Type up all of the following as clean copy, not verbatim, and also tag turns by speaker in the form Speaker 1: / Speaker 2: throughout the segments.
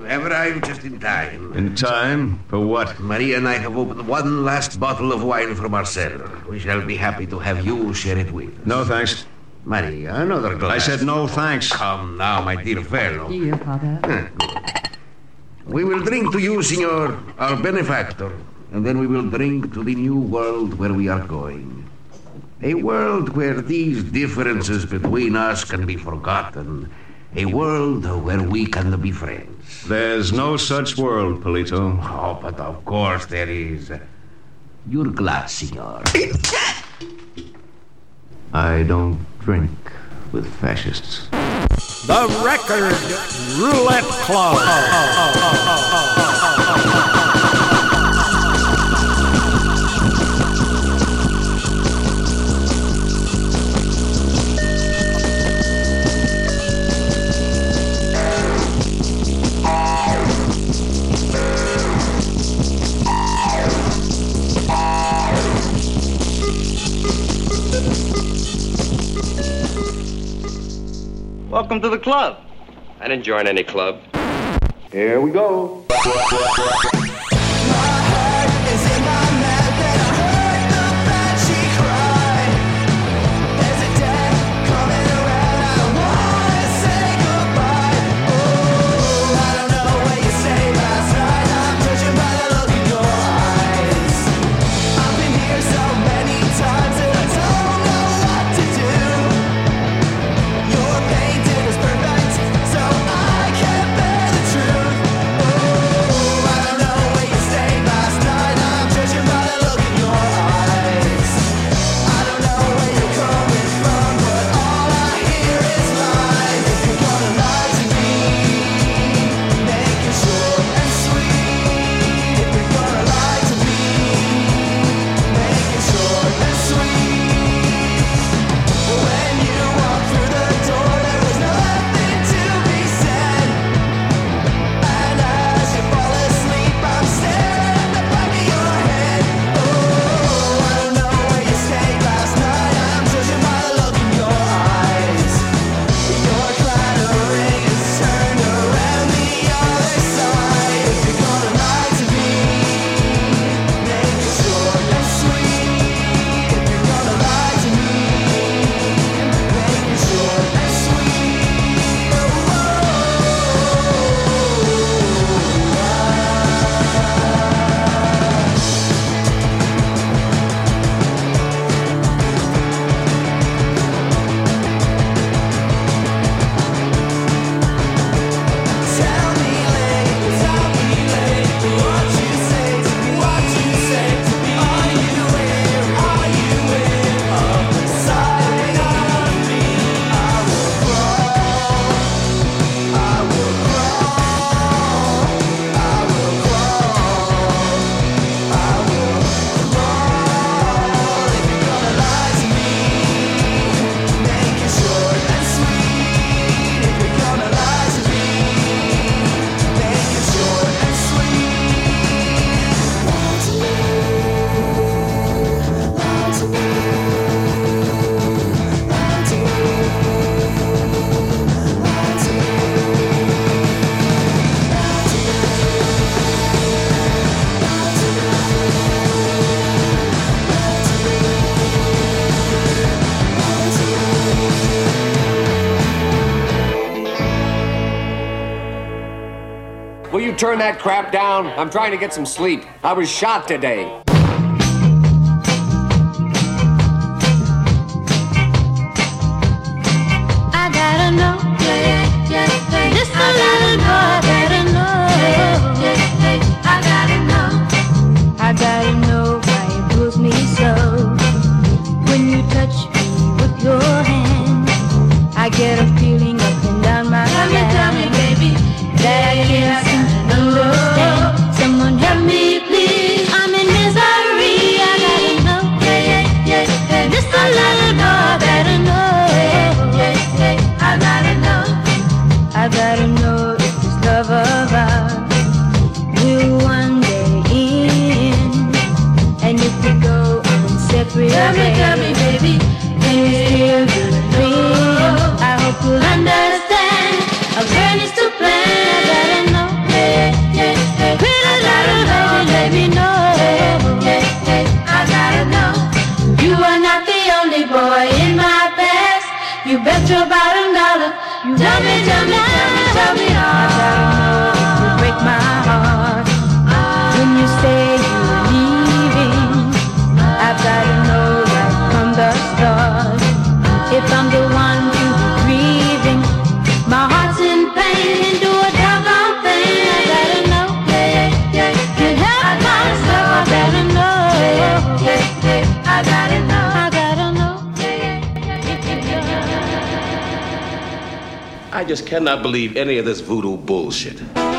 Speaker 1: You have arrived just in time.
Speaker 2: In time? For what?
Speaker 1: Maria and I have opened one last bottle of wine from our cellar. We shall be happy to have you share it with us.
Speaker 2: No, thanks.
Speaker 1: Maria, another glass.
Speaker 2: I said no, thanks.
Speaker 1: Come now, my dear fellow.
Speaker 3: Here, Father.
Speaker 1: We will drink to you, Signor, our benefactor, and then we will drink to the new world where we are going. A world where these differences between us can be forgotten. A world where we can be friends.
Speaker 2: There's no such world, Polito.
Speaker 1: Oh, but of course there is. Your glass, Signor.
Speaker 2: I don't drink with fascists.
Speaker 4: The Record Roulette Club.
Speaker 5: Welcome to the club. I didn't join any club.
Speaker 1: Here we go.
Speaker 5: Will you turn that crap down? I'm trying to get some sleep. I was shot today.
Speaker 6: I gotta know, just a little boy, better know, I gotta know why it moves me so. When you touch me with your hand, I get a feeling up and down my back. Tell me, baby, that I can't seem to understand. Someone help me, please. I'm in misery. I gotta know, just a little boy, better know. I gotta know.
Speaker 3: just cannot believe any of this voodoo bullshit.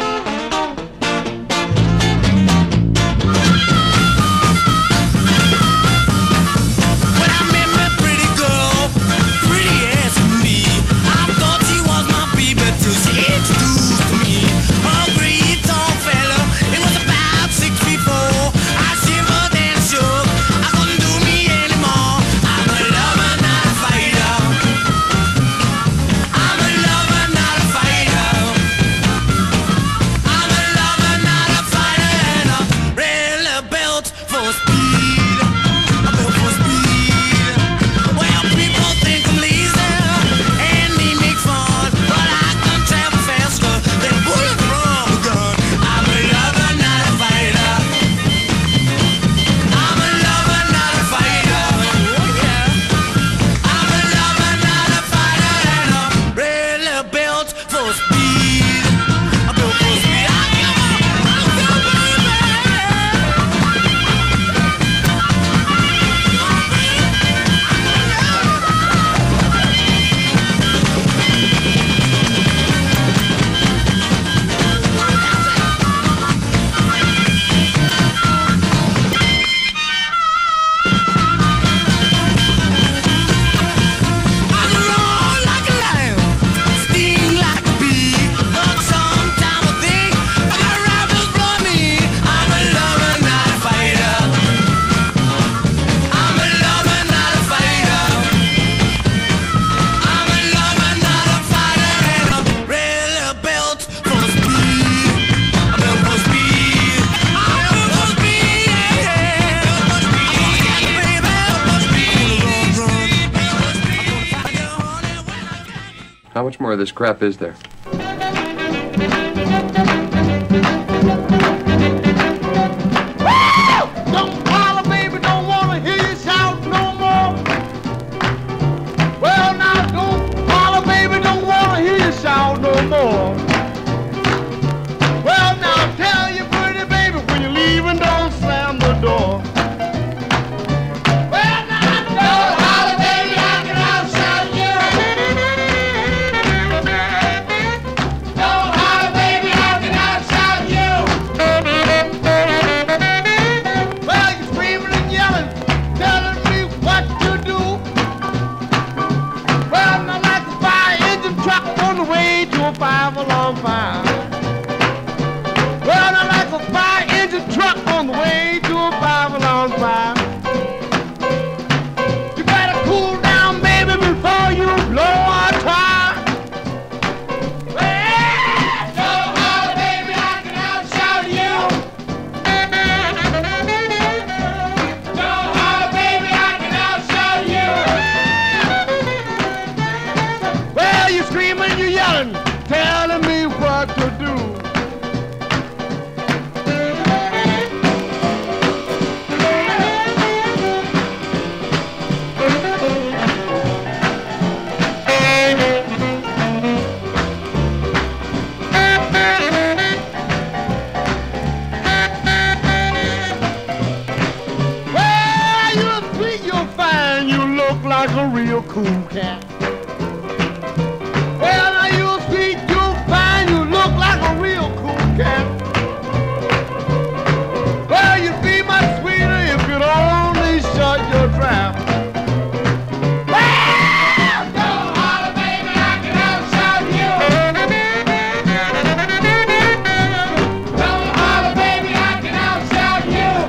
Speaker 7: How much more of this crap is there?
Speaker 8: Don't holler, baby, don't wanna hear you shout no more. Well, now, don't holler, baby, don't wanna hear you shout no more. Well, now, tell your pretty baby when you're leaving, don't slam the door. Well, now, don't holler, baby, I can outshout you. Don't holler, baby, I can outshout you. Well, you're screaming and yelling, telling me what to do. Well, now like a fire engine truck on the way to a 5-alarm fire. Well, now like a fire engine truck on the way to a 5-alarm fire. You better cool down, baby, before you blow our tire. Well, don't holler, baby, I can outshout you. Don't holler, baby, I can outshout you. Well, you're screaming, you're yelling, telling me what to do. Well, you're sweet, you're fine, you look like a real cool cat. Well, now you're sweet, you're fine, you look like a real cool cat. Well, you'd be much sweeter if you'd only shut your trap. Well, don't holler, baby, I can outshout you. Don't holler, baby, I can outshout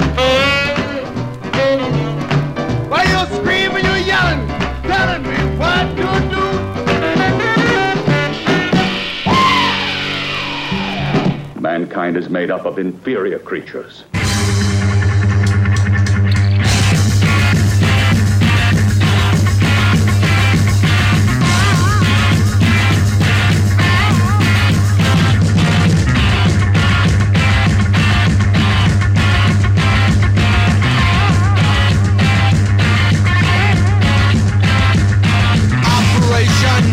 Speaker 8: you. While you're screaming, you're yelling, telling me what to do.
Speaker 9: Mankind is made up of inferior creatures.
Speaker 8: Operation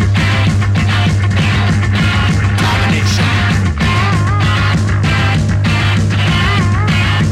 Speaker 8: Domination.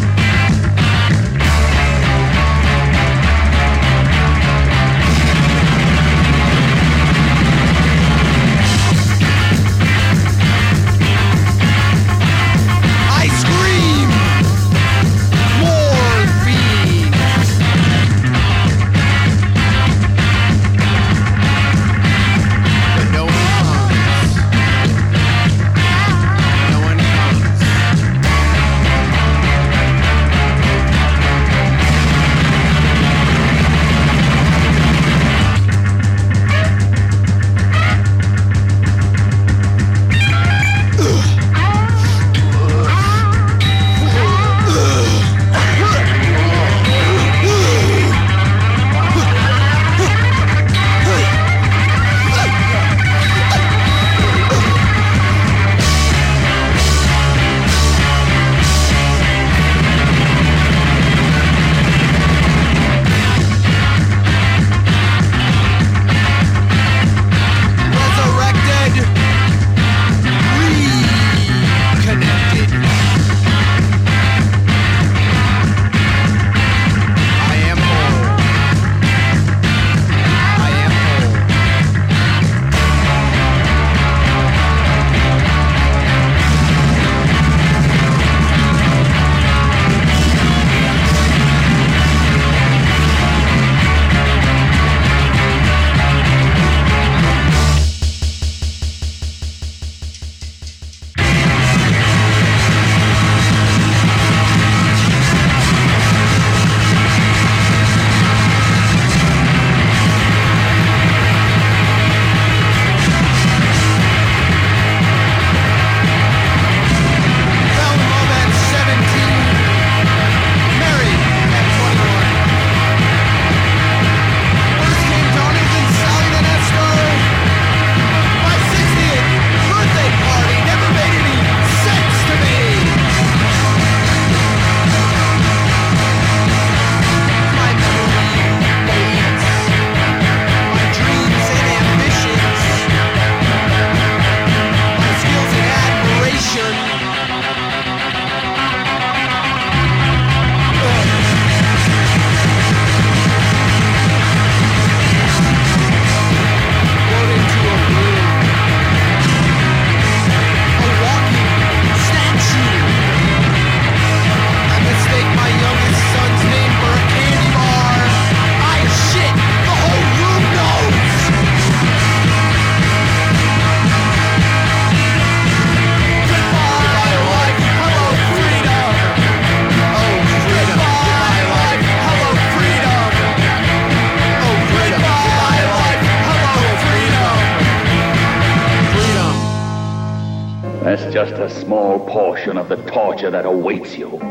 Speaker 9: a small portion of the torture that awaits you.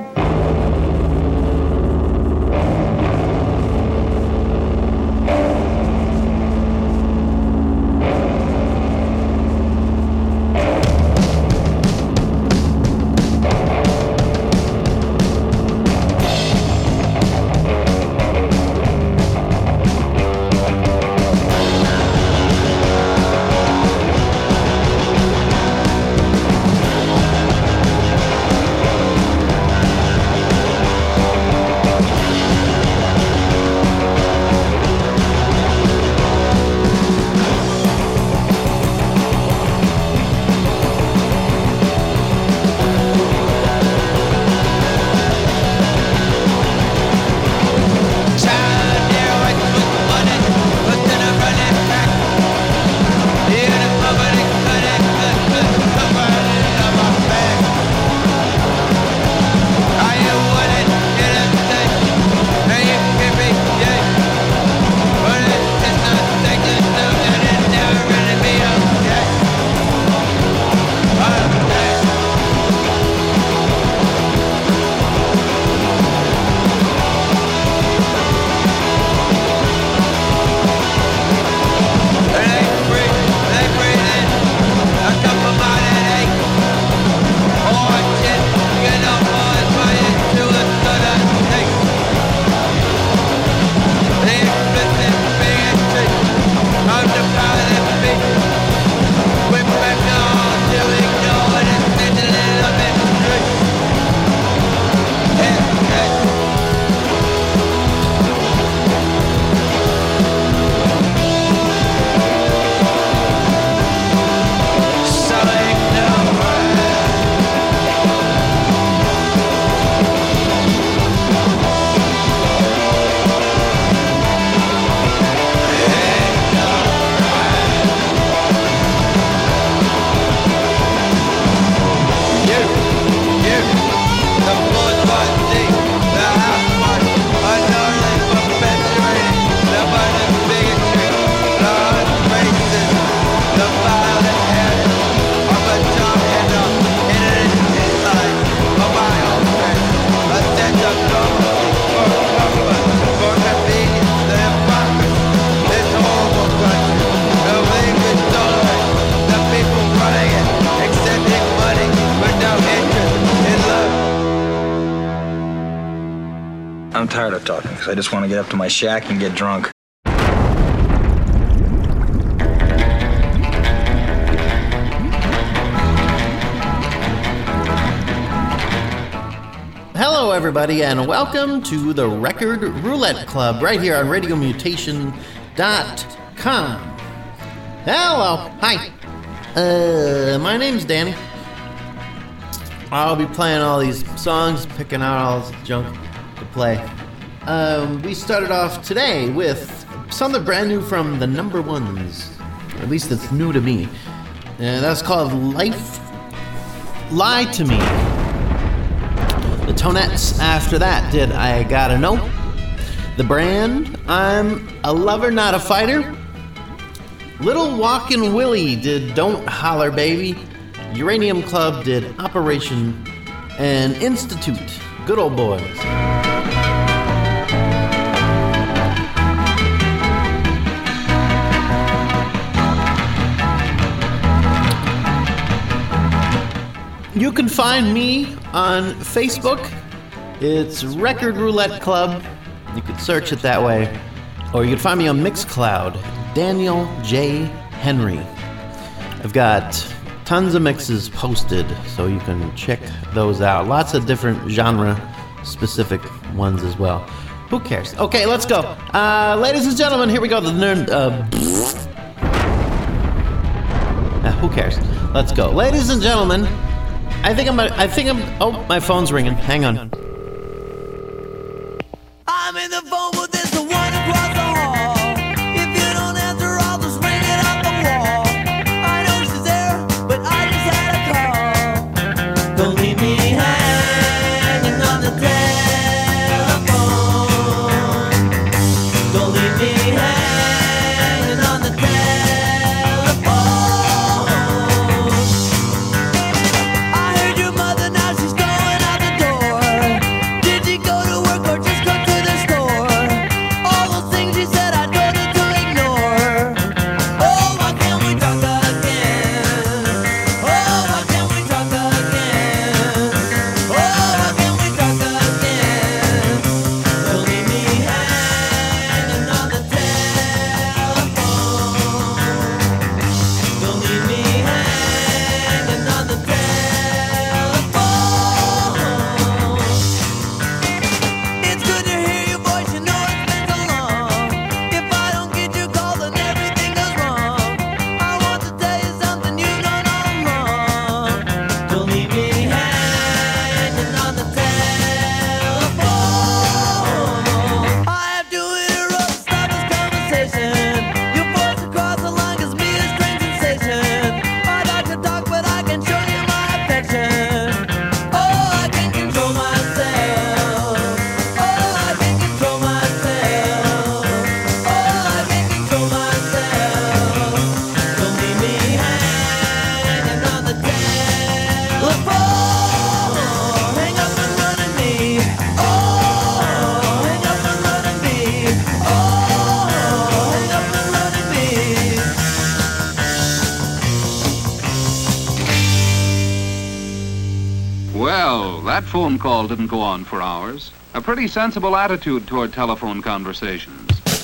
Speaker 10: I'm tired of talking, because I just want to get up to my shack and get drunk.
Speaker 11: Hello, everybody, and welcome to the Record Roulette Club right here on RadioMutation.com. Hello, hi. My name's Danny. I'll be playing all these songs, picking out all this junk to play. We started off today with something brand new from the Number Ones. Or at least it's new to me. That's called Lie to Me. The Tonettes after that did I Gotta Know. The Brand, I'm a Lover Not a Fighter. Little Walkin' Willie did Don't Holler Baby. Uranium Club did Operation. And Institute, Good Old Boys. You can find me on Facebook. It's Record Roulette Club. You could search it that way. Or you can find me on Mixcloud, Daniel J. Henry. I've got tons of mixes posted, so you can check those out. Lots of different genre-specific ones as well. Who cares? Okay, let's go. Ladies and gentlemen, here we go. Who cares? Let's go. Ladies and gentlemen, I think I'm, oh, my phone's ringing. Hang on.
Speaker 12: I'm in the phone, but there's the one across the hall. If you don't answer, I'll just ring it off the wall. I know she's there, but I just had a call. Don't leave me hanging on the telephone. Don't leave me hanging on the telephone. I
Speaker 13: Well, that phone call didn't go on for hours. A pretty sensible attitude toward telephone conversations.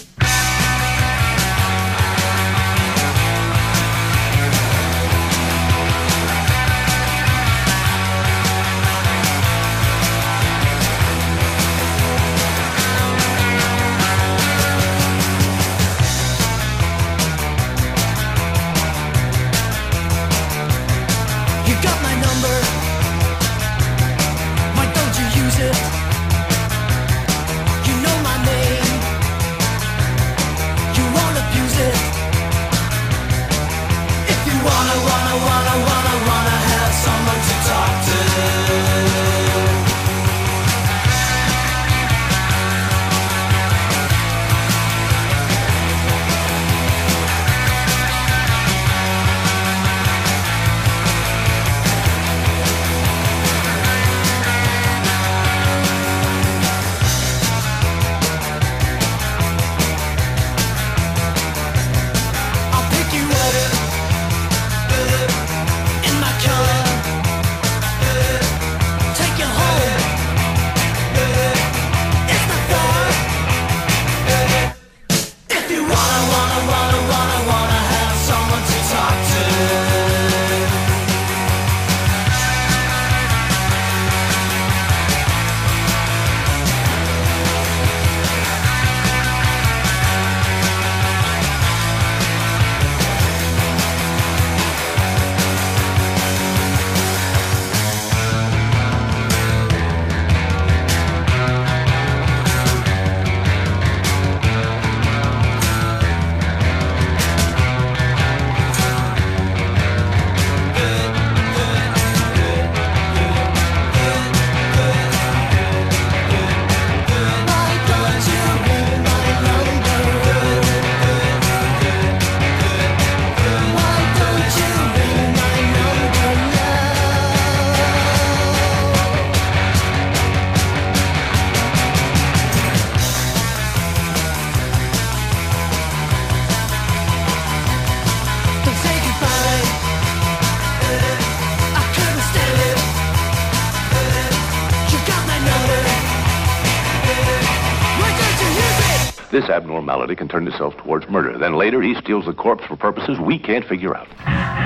Speaker 14: This abnormality can turn itself towards murder. Then later, he steals the corpse for purposes we can't figure out.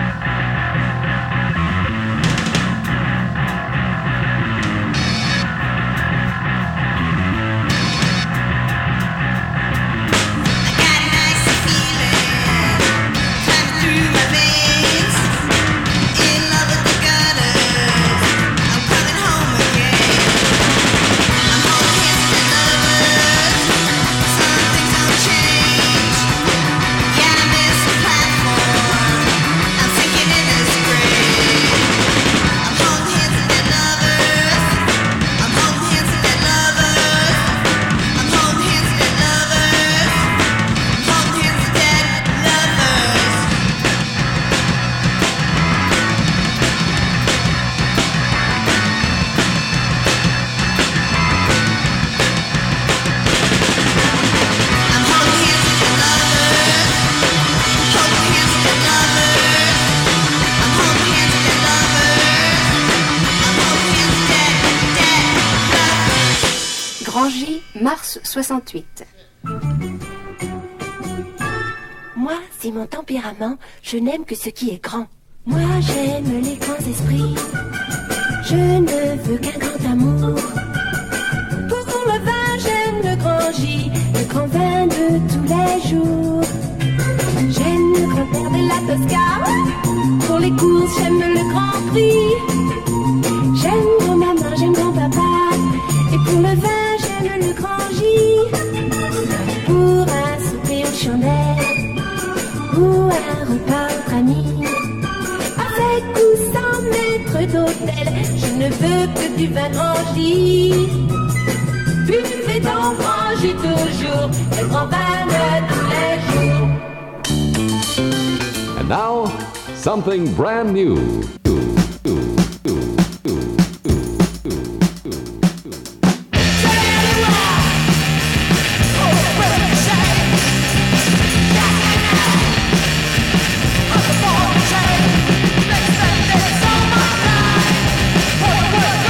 Speaker 15: Mars 68.
Speaker 16: Moi, c'est mon tempérament, je n'aime que ce qui est grand. Moi, j'aime les grands esprits, je ne veux qu'un grand amour. Pour le vin, j'aime le grand J, le grand vin de tous les jours. J'aime le grand-père de la Toscane, pour les courses, j'aime le grand prix. J'aime grand-maman, j'aime grand-papa, et pour le vin, j'aime le grand J. Pour un souper aux chandelles ou un repas entre amis, avec ou sans maître d'hôtel, je ne veux que du vin grand J. Buvez donc grand J toujours, le grand vin de tous les jours.
Speaker 17: And now, something brand new.
Speaker 12: Work,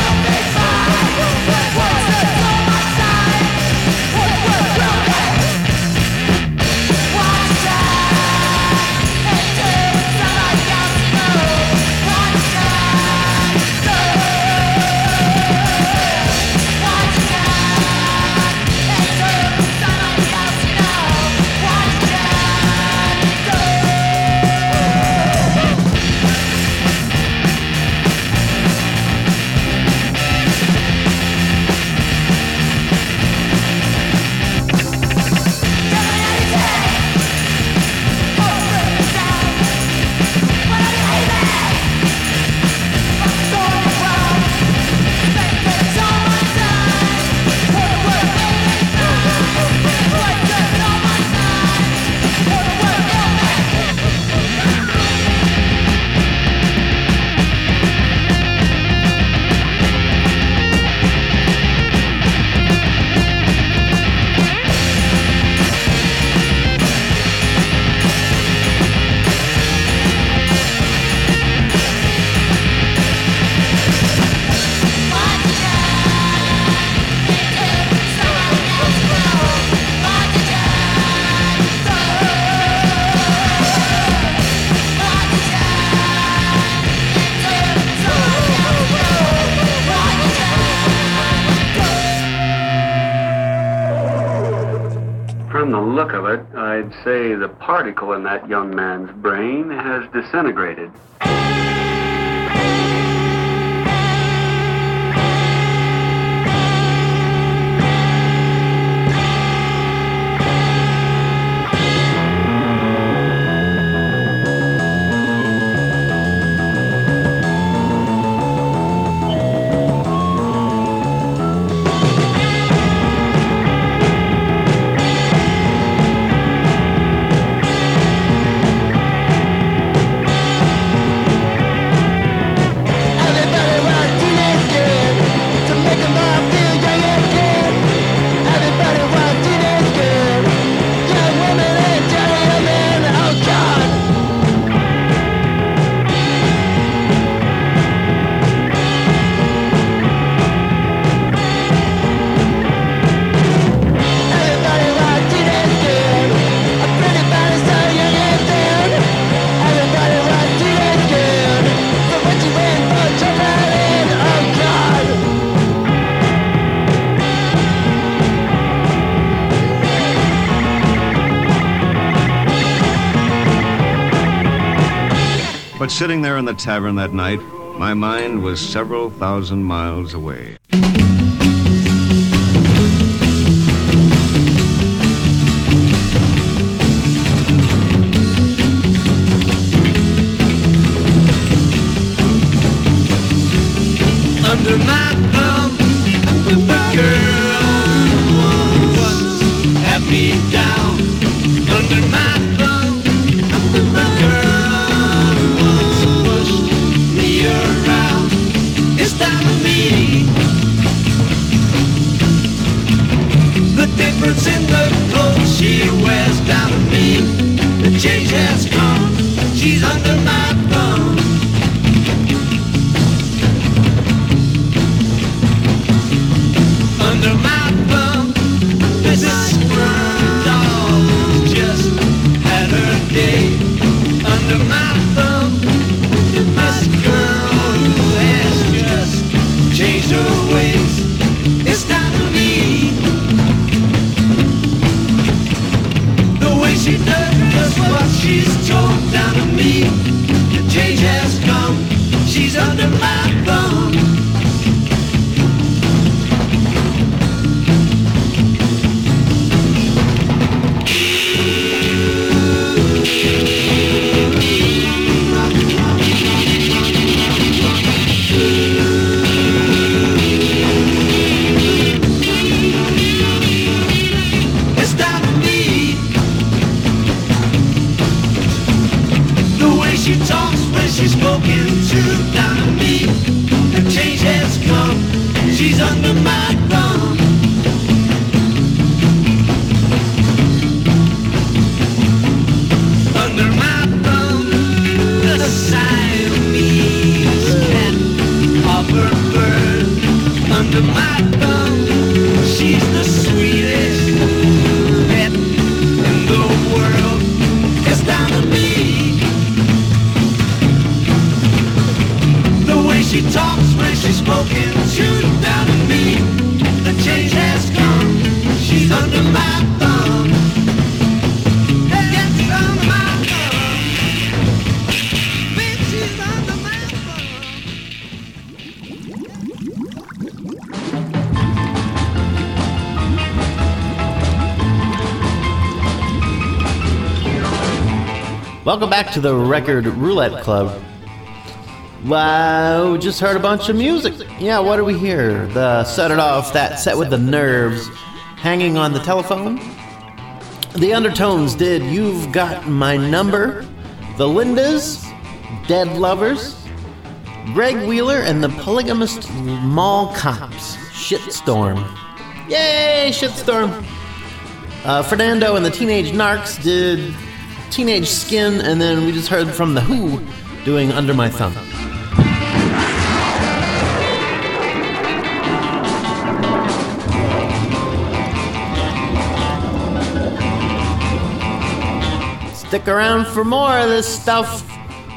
Speaker 18: From the look of it, I'd say the particle in that young man's brain has disintegrated.
Speaker 19: But sitting there in the tavern that night, my mind was several thousand miles away.
Speaker 12: Under my thumb, the girl once had me down. Under my thumb, the girl once pushed me around. It's time for me. The difference in the clothes she wears down to me. The change has come. She's under my thumb. Under my thumb, this squirrel dog just had her day. Under my thumb, this girl who has just changed her ways. It's time for me. The way she does what she's told down to me. The change has come. She's under my thumb. She talks when she's spoken to down to me. The change has come. She's under my thumb. Under my thumb, the Siamese cat of her bird. Under my thumb, she's the sweetest pet in the world. It's down to me. She talks when she's spoken to down to me. The change has come. She's under my thumb. Yes, under my thumb. Babe, she's under my
Speaker 11: thumb. Welcome back to the Record Roulette Club. Wow, we just heard a bunch of music. Yeah, what do we hear? Set It Off, that set with the Nerves, Hanging on the Telephone. The Undertones did You've Got My Number. The Lindas, Dead Lovers. Greg Wheeler and the Polygamist Mall Cops, Shitstorm. Yay, Shitstorm. Fernando and the Teenage Narcs did Teenage Skin, and then we just heard from The Who doing Under My Thumb. Stick around for more of this stuff.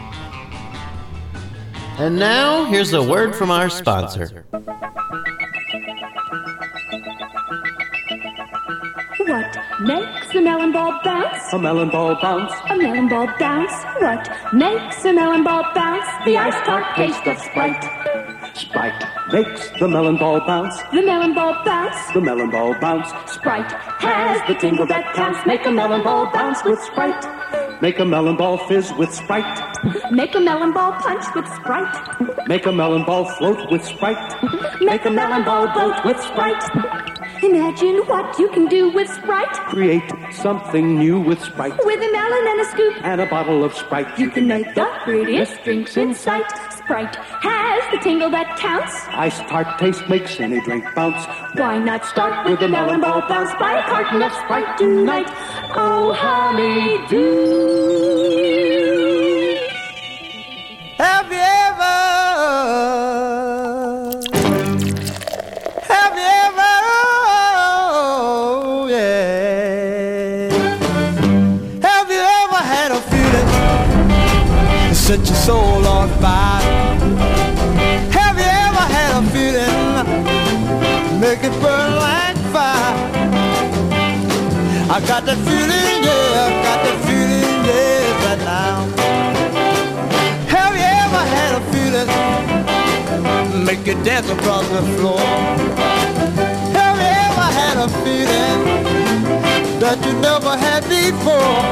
Speaker 11: And now, here's a word from our sponsor.
Speaker 6: What makes a melon ball bounce?
Speaker 20: A melon ball bounce.
Speaker 6: A melon ball bounce. What makes a melon ball bounce? The ice tart taste of Sprite.
Speaker 20: Sprite makes the melon ball bounce.
Speaker 6: The melon ball bounce.
Speaker 20: The melon ball bounce.
Speaker 6: Sprite has the tingle that counts. Make a melon ball bounce with Sprite.
Speaker 20: Make a melon ball fizz with Sprite.
Speaker 6: Make a melon ball punch with Sprite.
Speaker 20: Make a melon ball float with Sprite.
Speaker 6: Make a melon ball boat with Sprite. Imagine what you can do with Sprite.
Speaker 20: Create something new with Sprite.
Speaker 6: With a melon and a scoop
Speaker 20: and a bottle of Sprite,
Speaker 6: you can make the prettiest drinks in sight. Sprite has the tingle that counts.
Speaker 20: Ice tart taste makes any drink bounce.
Speaker 6: Why not start with the melon ball bounce? Buy a carton of Sprite tonight. Oh, honey-do.
Speaker 12: Have you ever had a feeling to set your soul on fire? Have you ever had a feeling make it burn like fire? I got that feeling, yeah, I got that feeling, yeah, right now. Have you ever had a feeling make you dance across the floor? Have you ever had a feeling that you never had before?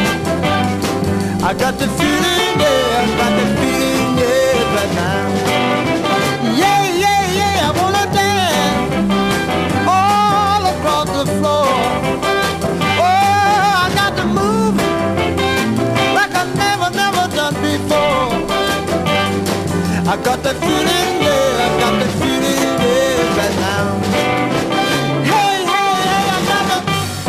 Speaker 12: I got the feeling, yeah, I got the feeling, yeah, right now. Yeah, yeah, yeah, I wanna dance all across the floor. Oh, I got to move like I never done before. I got the feeling, yeah, I got the feeling, yeah, right now. Hey, hey, hey, I got the...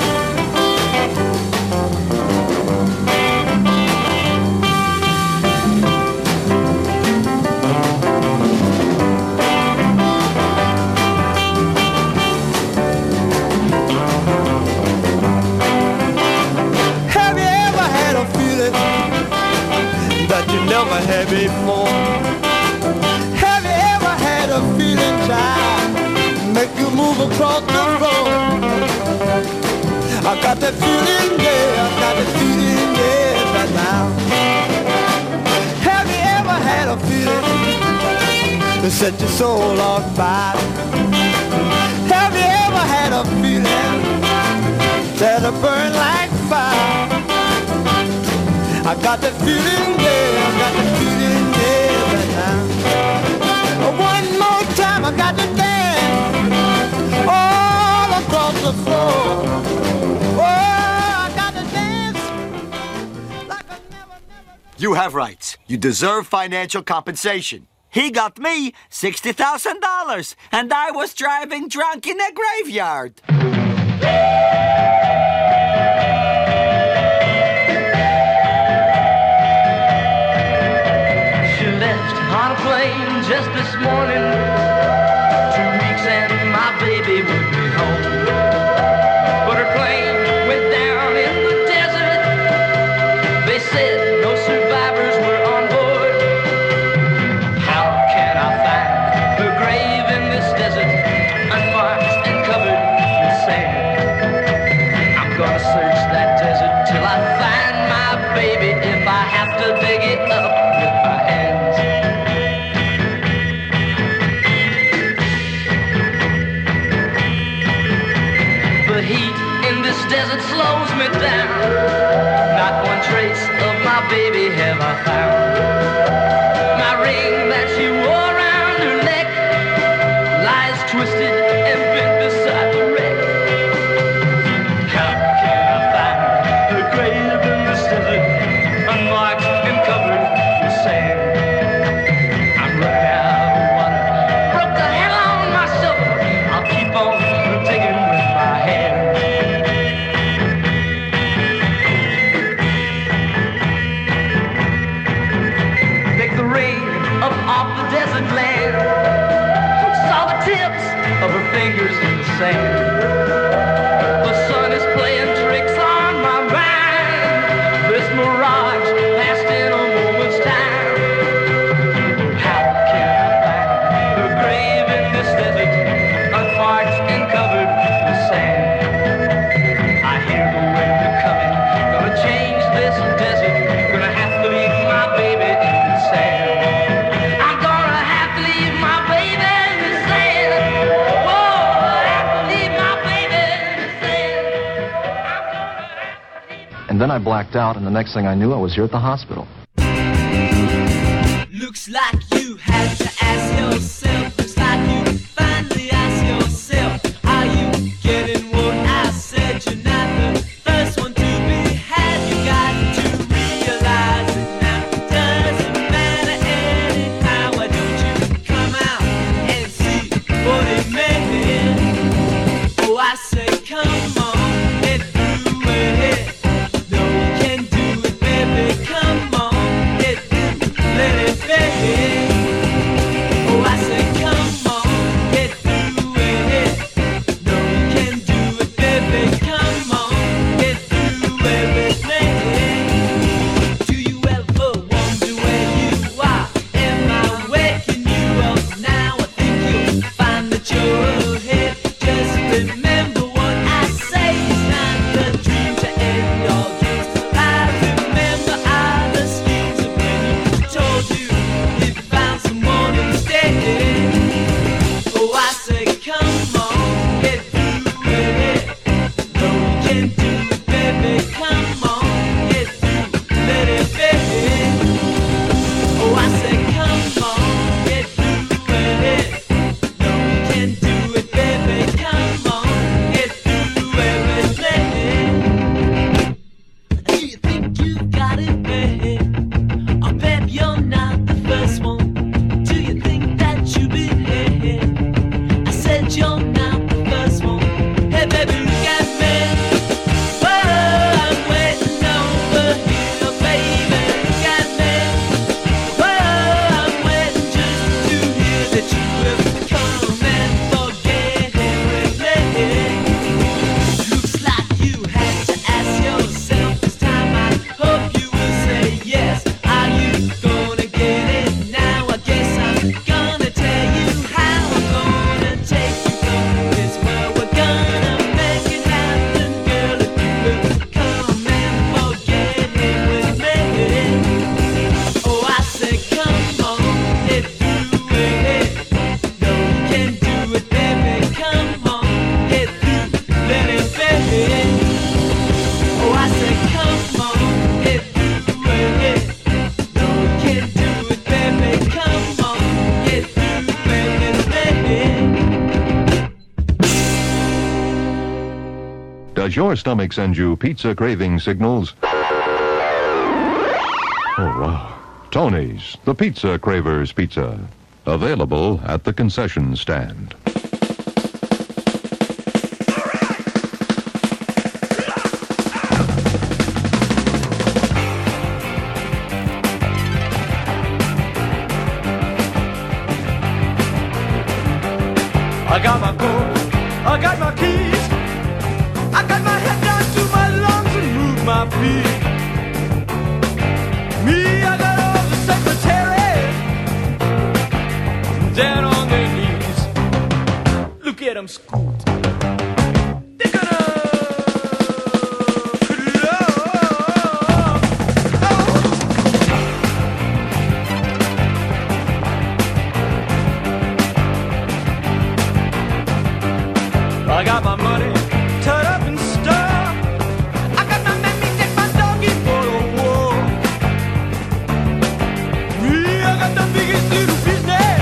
Speaker 12: that you never had before? Have you ever had a feeling, child, make you move across the floor? I got that feeling, yeah, I got that feeling, yeah, right now. Have you ever had a feeling to set your soul on fire? Have you ever had a feeling that'll burn like fire? I got that feeling, yeah, I got that feeling, yeah, right now. One more time, I got to dance all across the floor. Oh, I got to dance like I never.
Speaker 21: You have rights. You deserve financial compensation. He got me $60,000, and I was driving drunk in a graveyard.
Speaker 12: On a plane just this morning, 2 weeks and my baby would be home. But her plane went down in the desert. They said no survivors were on board. How can I find her grave in this desert, unmarked and covered with sand? I'm gonna search that desert till I find my baby, if I have to dig it up with my hands. Desert slows me down. Not one trace of my baby have I found. My ring that she wore around her neck lies twisted and bent beside the wreck. How can I find her grave in this desert, unmarked and covered with sand? I'm running out of water, broke the hell on myself. I'll keep on digging with my hand. Off the desert land, saw the tips of her fingers in the sand. The sun is playing tricks on my mind. This mirage passed in a moment's time. How can I find her grave in this desert, unmarked and covered with sand?
Speaker 2: Then I blacked out, and the next thing I knew, I was here at the hospital.
Speaker 12: Looks like you had to ask yourself. Looks like you finally asked yourself. Are you getting what I said? You're not the first one to be had. You got to realize it now. Doesn't matter anyhow. Why don't you come out and see what it meant? Oh, I say, come on, get through it. No, you can do it, baby. Come on, get through, let it be. Oh, I say, come on, get through it. No, you can do it, baby. Come on, get through everything. Do you ever wonder where you are? Am I waking you up now? I think you'll find that you're ahead. Just remember what I say. It's not the dream to end all dreams. I remember all the schemes of when you told you found someone instead. Oh, I say, come on, get through it. No, you can do it, baby. Come on, get through, let it be. Oh, I say, come on, get through it. No, you can do it, baby. Come on, get through everything. Do you think you got it, baby? Oh, babe, you're not the first one. Do you think that you been here? I said you're not the first one. Hey, baby, look at me. Oh, I'm waiting over here, baby. Look at me. Oh, I'm waiting just to hear that you will come and forget everything. Looks like you had to ask yourself this time. I hope you will say yes. Are you gonna get it now? I guess I'm gonna tell you how. I'm gonna take you from this world. We're gonna make it happen, girl. If you will come and forget it with me. Oh, I say, come on, get through it. No, you can do it, baby. Come on, get through, let it be. Oh, I say, come on, get through it. No, you can do it, baby. Come on, get through everything.
Speaker 22: Does your stomach send you pizza craving signals? Oh, wow. Tony's, the Pizza Cravers Pizza. Available at the concession stand.
Speaker 12: I got my coat, I got my keys, I got my head down to my lungs and move my feet. Me, I got all the secretaries down on their knees. Look at them scoot. They're gonna I got my money tied up and stuff. I got my man me take my doggy for a walk. Me, I got the biggest little business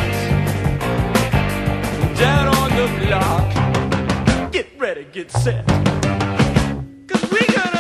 Speaker 12: down on the block. Get ready, get set. 'Cause we gonna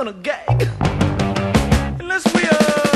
Speaker 12: gonna gag. Unless we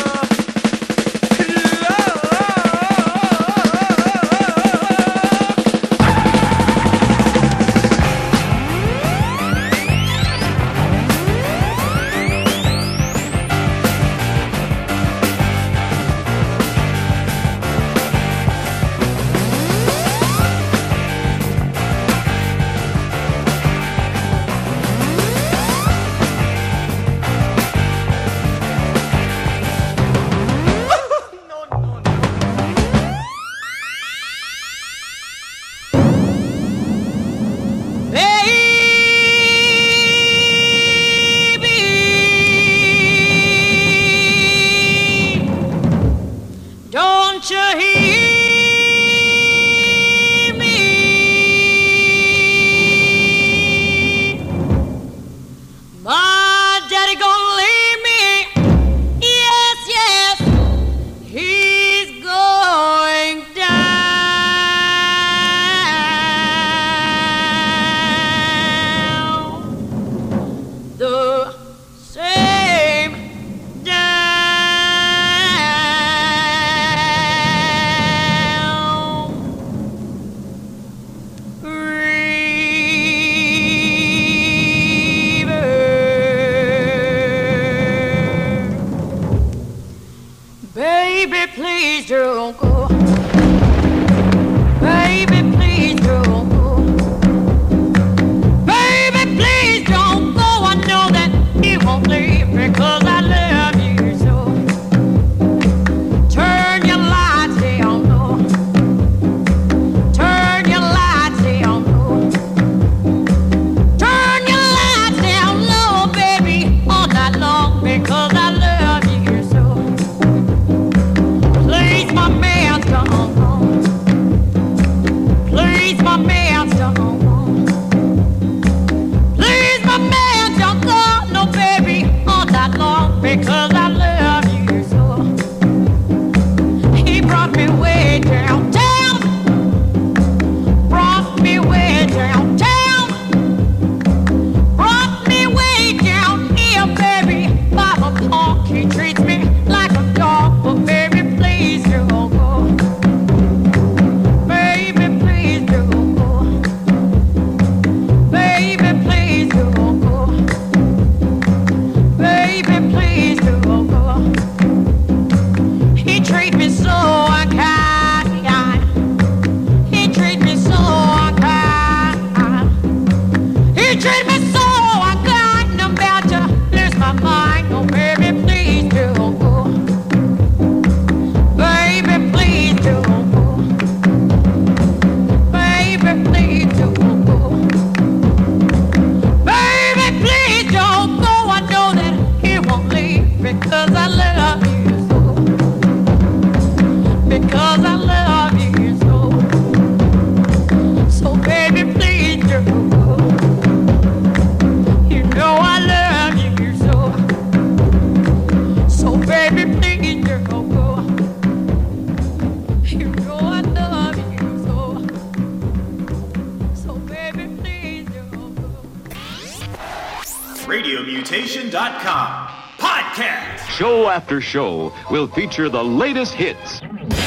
Speaker 1: RadioMutation.com podcast.
Speaker 4: Show after show will feature the latest hits.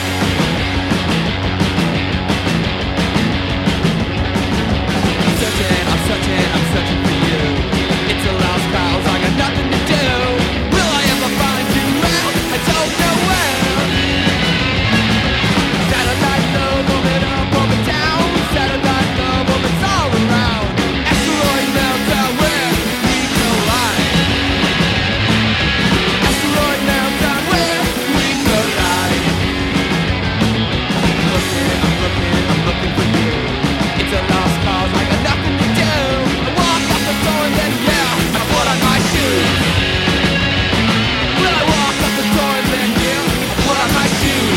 Speaker 12: I'm searching for you. It's a lost cause, I got nothing to do. Will I ever find you out? I don't know where. Satellite love, moving up, moving down. Satellite love, moving all around. Asteroid meltdown where we collide. Asteroid meltdown where we collide. I'm looking for you. It's a lost cause, I got nothing to do. I walk out the door and then, yeah, I put on my shoes. Will I walk out the door and then, yeah, I put on my shoes.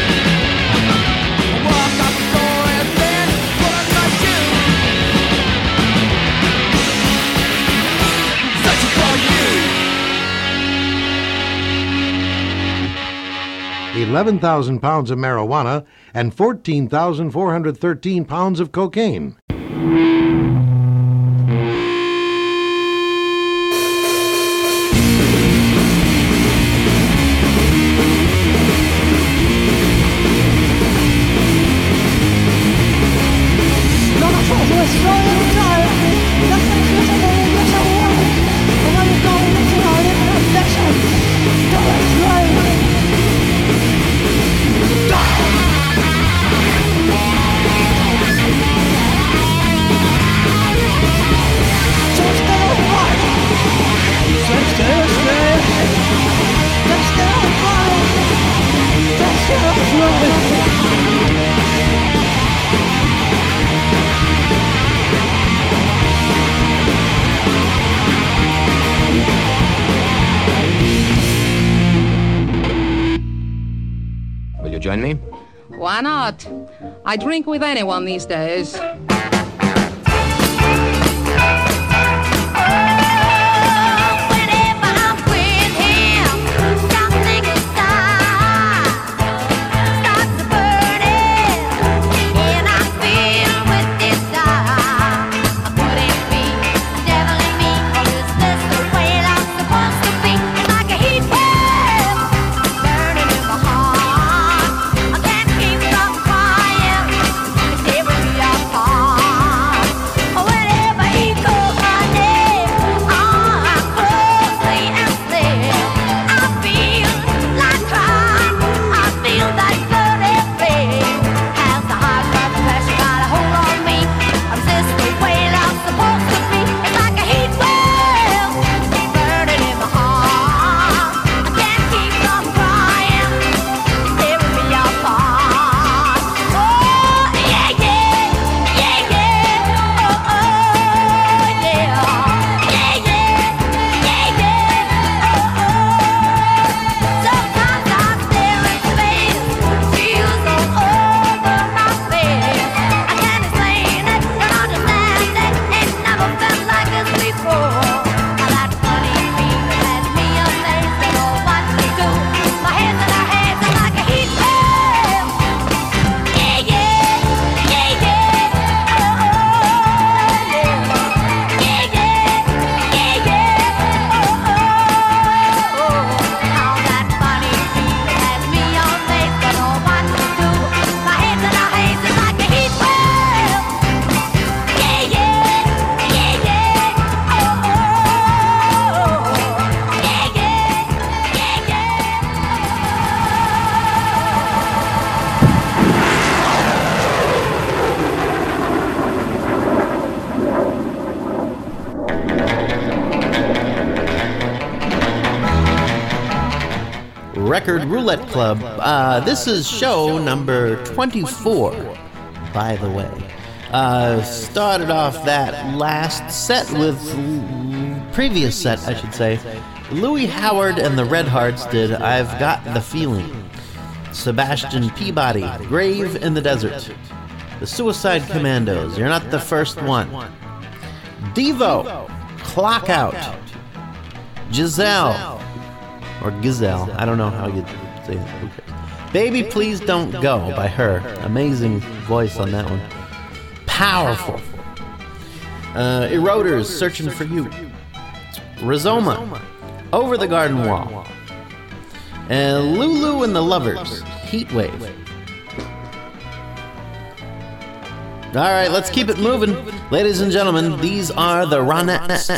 Speaker 12: I walk out the door and then, put on my shoes. Searching for you.
Speaker 23: 11,000 pounds of marijuana and 14,413 pounds of cocaine.
Speaker 3: join me?
Speaker 5: Why not? I drink with anyone these days.
Speaker 11: Record Roulette Club. This is show number 24, by the way. Started off that last set with, previous set, I should say. Louis Howard and the Red Hearts did I've Got the Feeling. Sebastian Peabody, Grave in the Desert. The Suicide Commandos, You're Not the First One. Devo, Clock Out. Giselle, or Gazelle, I don't know how you say it. Baby Please Don't Go by Her. Amazing voice on that one. Powerful. Eroders, Searching for You. Rhizoma, Over the Garden Wall. And Lulu and the Lovers, Heatwave. All right, let's keep it moving. Ladies and gentlemen, these are the Ronettes.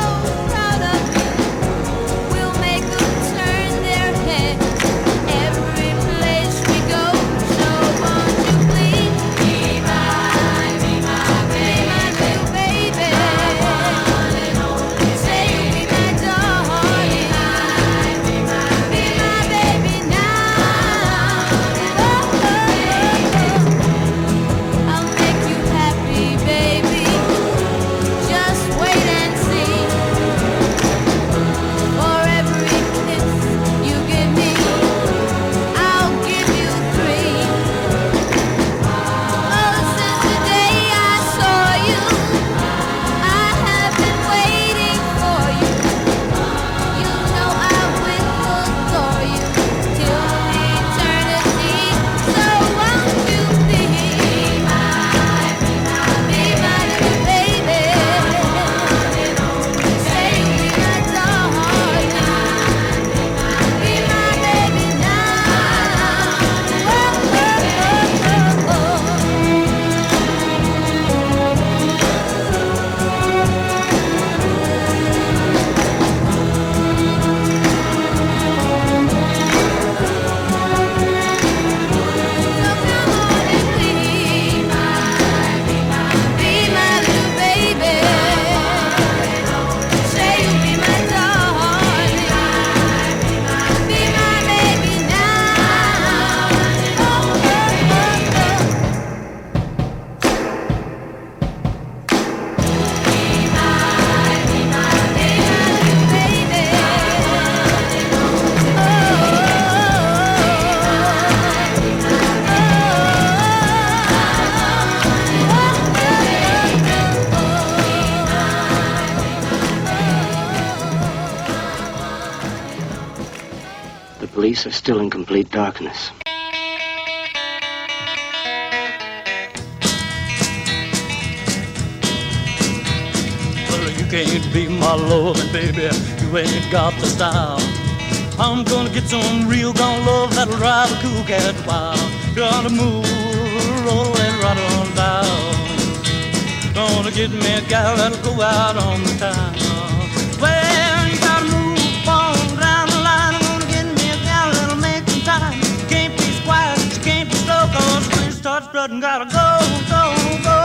Speaker 6: We'll make them turn their head.
Speaker 3: police are still in complete darkness.
Speaker 7: Well, you can't be my loving, baby. You ain't got the style. I'm gonna get some real gone love that'll drive a cool cat wild. Gotta move, roll and right on down. Gonna get me a gal that'll go out on the town. Well, you gotta move on down the line. I'm gonna get me a gal that'll make some time. She can't be quiet, she can't be slow, cause when she starts strutting, gotta go, go, go.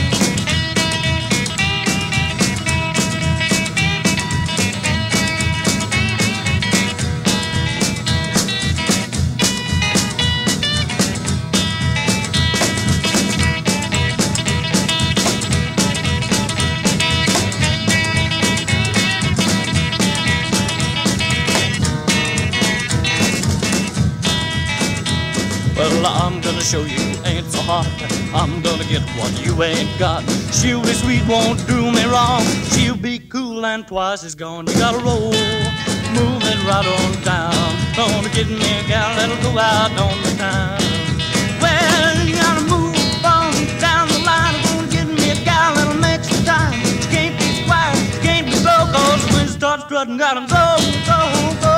Speaker 7: Well, I'm gonna show you ain't so hard. I'm gonna get what you ain't got. She'll be sweet, won't do me wrong. She'll be cool and twice as gone. You gotta roll, move it right on down. Gonna get me a gal that'll go out on the town. Well, you gotta move on down the line. I'm gonna get me a gal that'll make some time. She can't be quiet, she can't be slow, cause when she starts strutting, gotta go, go, go.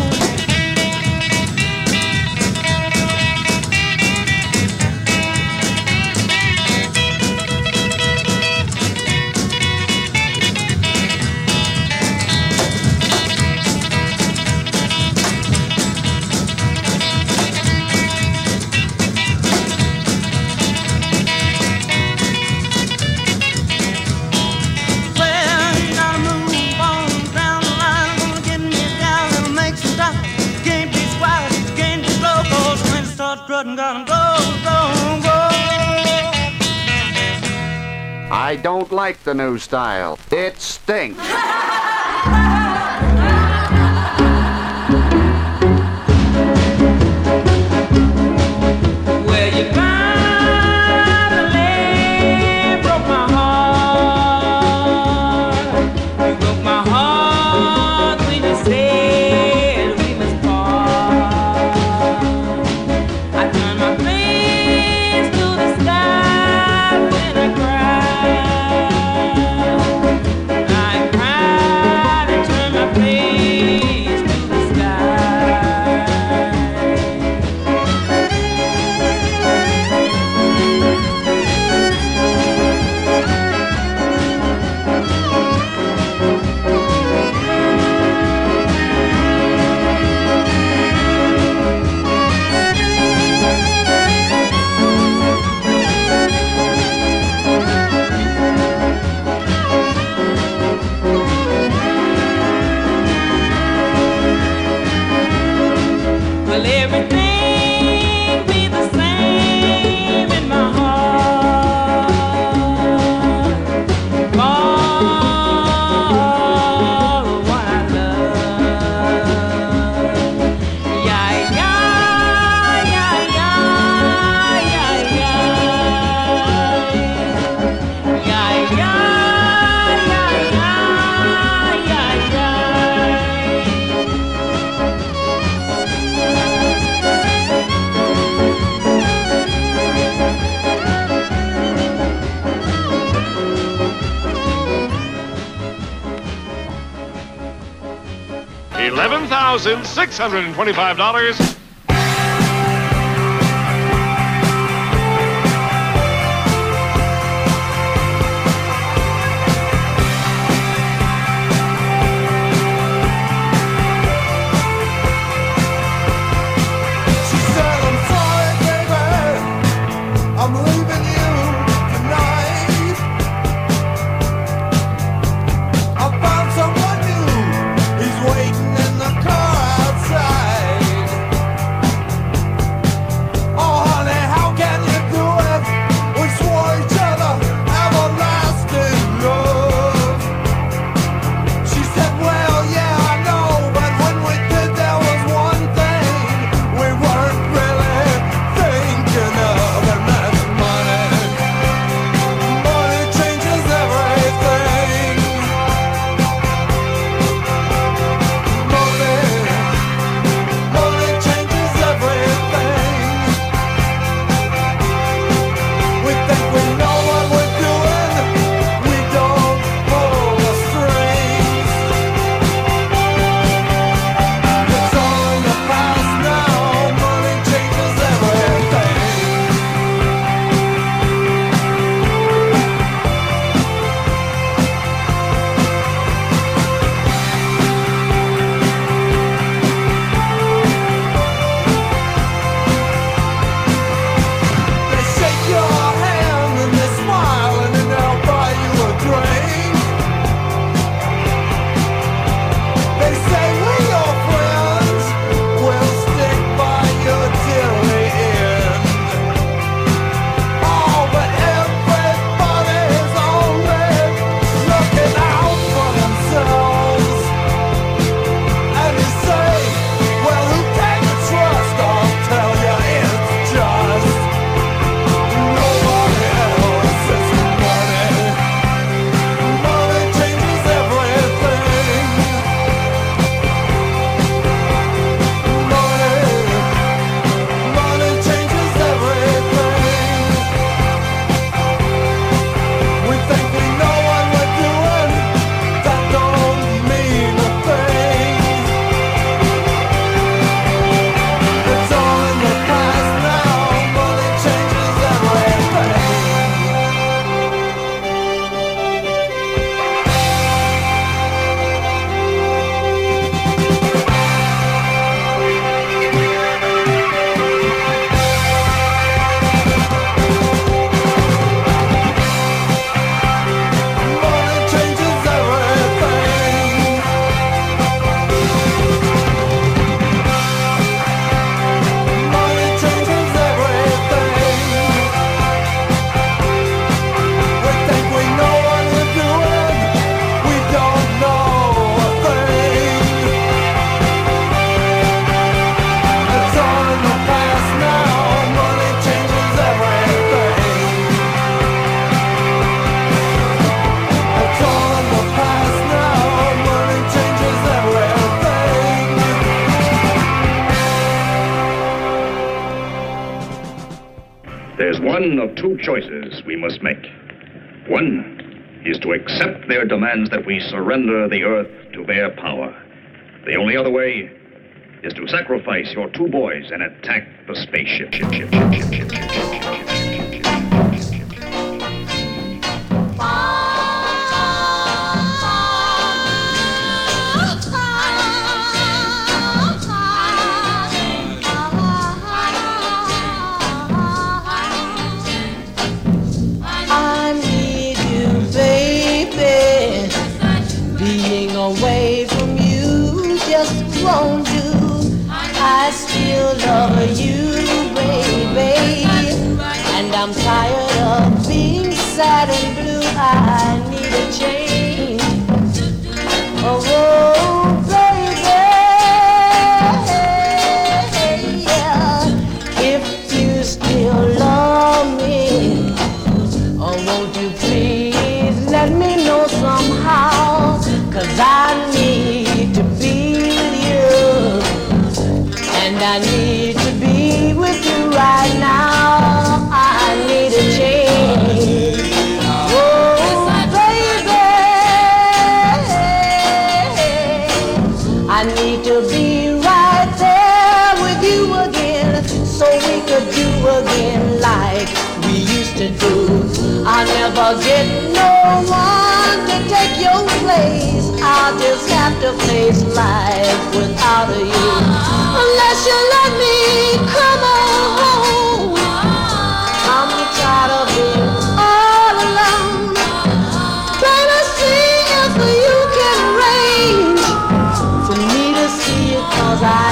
Speaker 8: I don't like the new style. It stinks.
Speaker 12: Where you finally broke my heart. You broke my heart when you said we must part. I turned my face to the sky when I cried. I cried and turned my face to the sky. 'Will everything be the same in my heart? All the one I love. Yeah, yeah, yeah, yeah, yeah, yeah. Yeah, yeah, yeah, yeah, yeah, yeah.
Speaker 1: $11,625.
Speaker 12: She said, I'm sorry, baby, I'm leaving you tonight. I found someone new, he's waiting in the car outside.
Speaker 9: one of two choices we must make. One is to accept their demands that we surrender the Earth to their power. The only other way is to sacrifice your two boys and attack the spaceship.
Speaker 12: Away from you just won't do. I still love you, baby, and I'm tired of being sad and blue. I need a change. Oh, baby, yeah. If you still love me, oh, won't you please let me know somehow? 'Cause I need to be with you, and I need to be with you right now. I need a change. Oh, baby, I need to be right there with you again, so we could do again like we used to do. I'll never get no one to take your place. I'll just have to face life without you, unless you let me come on home. I'm tired of being all alone. Better see if you can arrange for me to see you, 'cause I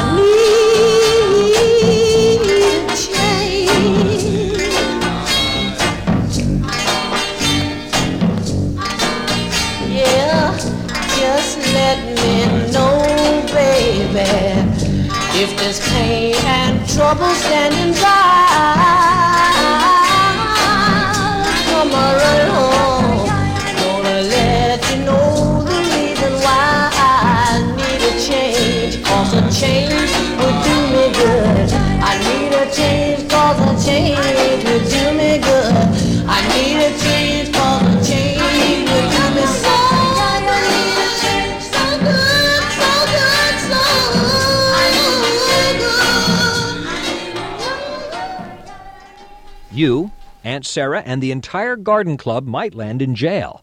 Speaker 12: need change. Yeah. Just let me know, baby, if there's pain and trouble standing by. Come on, run home. Gonna let you know the reason why I need a change. 'Cause a change would do me good. I need a change, 'cause a change would do me good. I need a change, 'cause a change would do me so.
Speaker 10: You, Aunt Sarah, and the entire garden club might land in jail.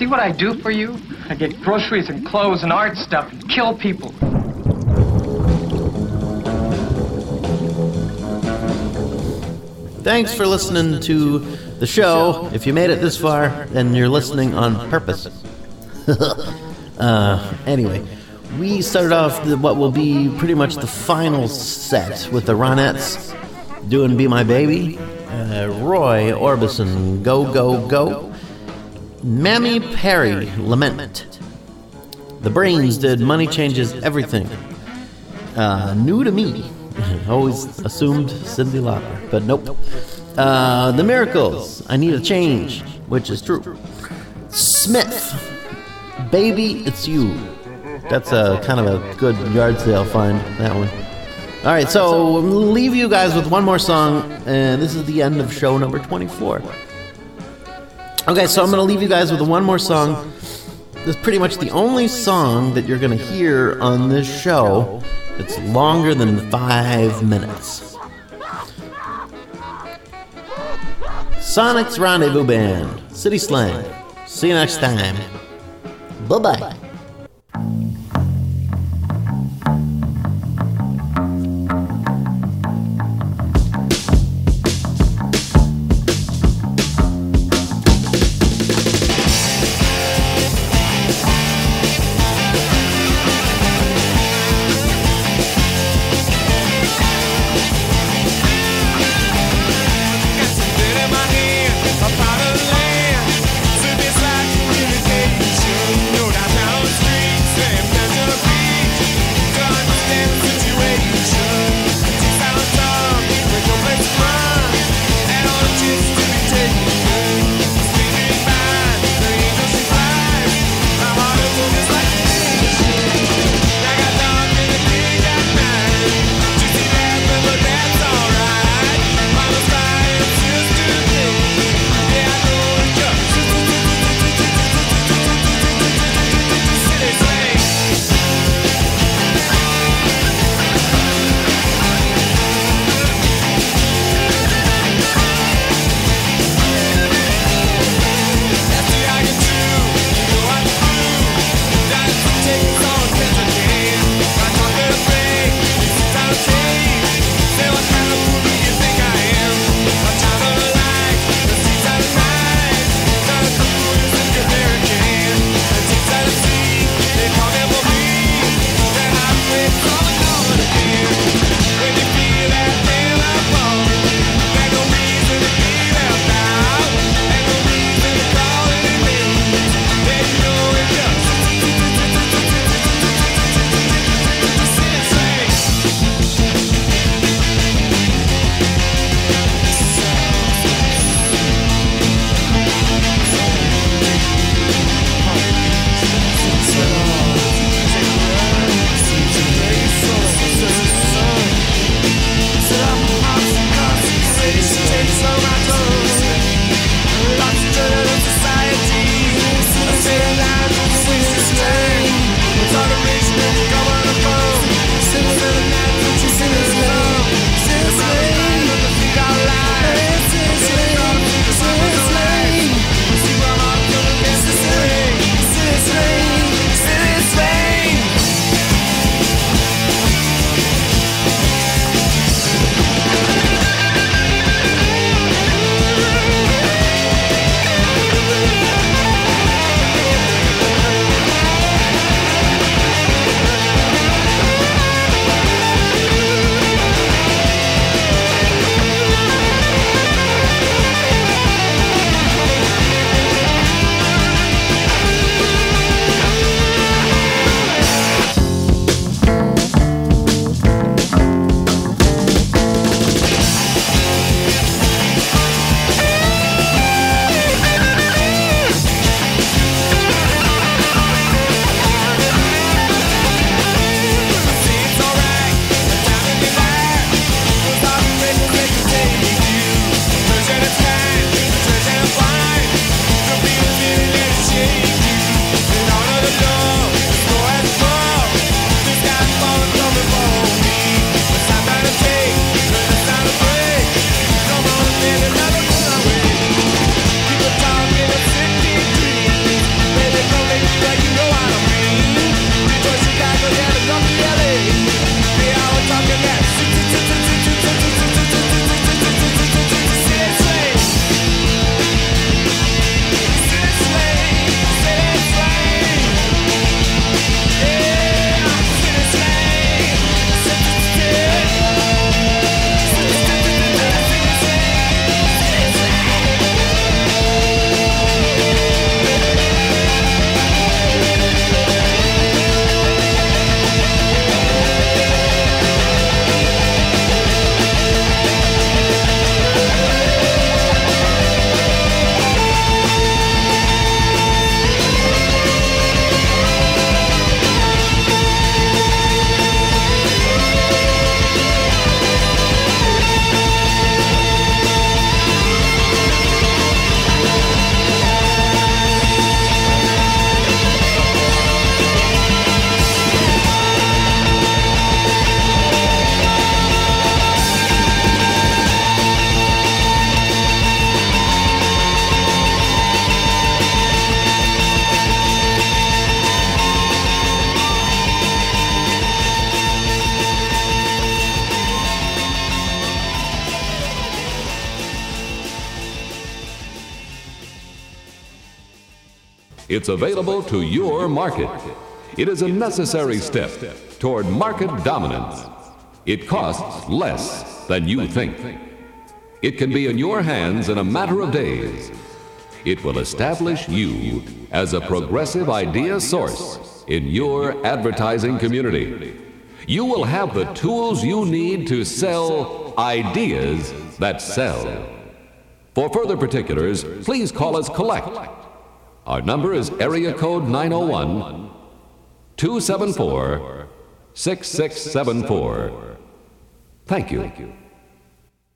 Speaker 13: see what I do for you? I get groceries and clothes and art stuff and kill people.
Speaker 11: Thanks for listening to the show. If you made it this far, then you're listening on purpose. Anyway, we started off what will be pretty much the final set with the Ronettes doing Be My Baby, Roy Orbison, Go, Go, Go, Mammy Perry, Lament. The Brains did Money Changes Everything. New to Me. Always assumed Cyndi Lauper, but nope. The Miracles, I Need a Change, which is true. Smith, Baby, It's You. That's a kind of a good yard sale find, that one. All right, so we'll leave you guys with one more song, and this is the end of show number 24. Okay, so I'm going to leave you guys with one more song. This is pretty much the only song that you're going to hear on this show that's longer than 5 minutes. Sonic's Rendezvous Band, City Slang. See you next time. Bye-bye.
Speaker 12: Downtown
Speaker 17: It's available to your market. It is a necessary step toward market dominance. It costs less than you think. It can be in your hands in a matter of days. It will establish you as a progressive idea source in your advertising community. You will have the tools you need to sell ideas that sell. For further particulars, please call us Collect. Our number is area code 901-274-6674. Thank you.